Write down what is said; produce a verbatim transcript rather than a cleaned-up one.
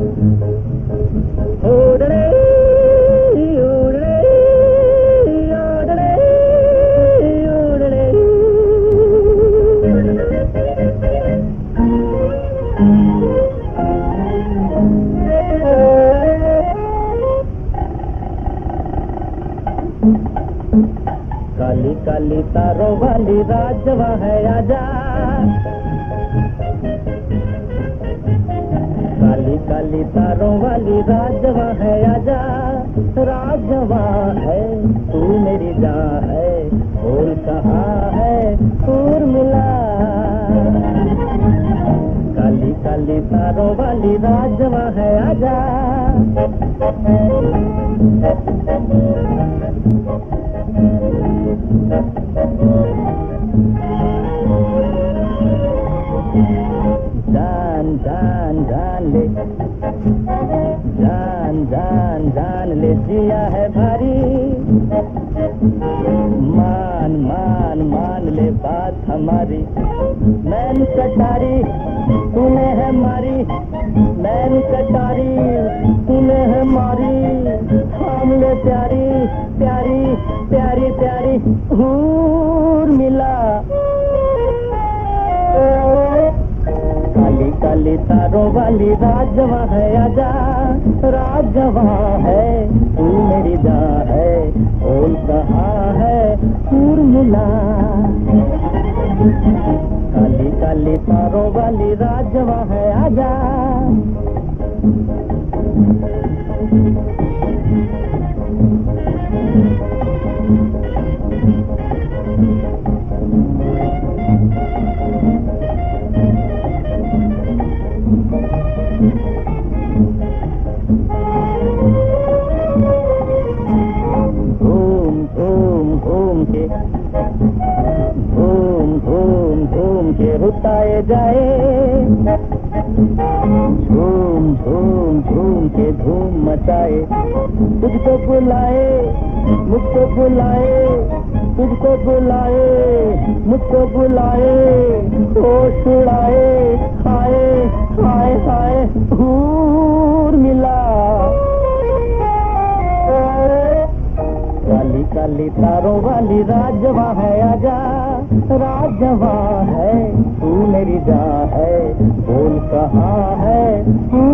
ओडरे ओडरे ओडरे ओडरे काली काली तारों वाली राजवा है आजा, काली काली तारों वाली राजवा है आजा, राजवा है तू मेरी जान है, बोल कहाँ है उर्मिला। काली काली तारों वाली राजवा है आजा, जान जान जान ले, जान जान जान ले जिया है भारी, मान मान मान ले बात हमारी, मैन कटारी तूने है मारी, मैन कटारी तूने है मारी, थाम ले प्यारी प्यारी प्यारी प्यारी उर्मिला। काली काली तारों वाली राजवा है आजा, राजवा है तू मेरी जान है, बोल कहाँ है उर्मिला। काली काली तारों वाली राजवा है आजा, घूम घूम घूम के घूम घूम घूम के रुताए जाए, झूम झूम झूम के धूम मचाए, तुझको बुलाए मुझको बुलाए, तुझको बुलाए मुझको बुलाए, होश उड़ाए हाय हाय हाय उर्मिला। काली काली तारों वाली राजवा है आजा, राजवा है तू मेरी जान है, बोल कहाँ है